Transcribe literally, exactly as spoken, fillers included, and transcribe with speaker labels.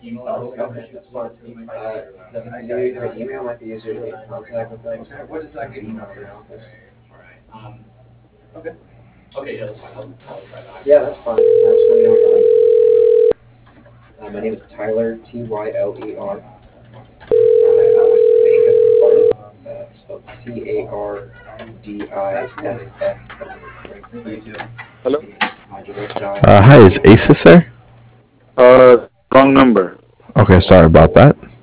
Speaker 1: Oh, okay, that's fine. Uh, can you use my email? Might be easier to get in contact with them. So I just have email in your office. Yeah, that's fine. Absolutely no problem. Uh, my name is Tyler, T Y L E R. Uh, spelled C A R D I S S as in Frank.
Speaker 2: Hello?
Speaker 1: My direct dial.
Speaker 3: Uh, hi, is Asus there?
Speaker 2: Uh, wrong number.
Speaker 3: Okay, sorry about that.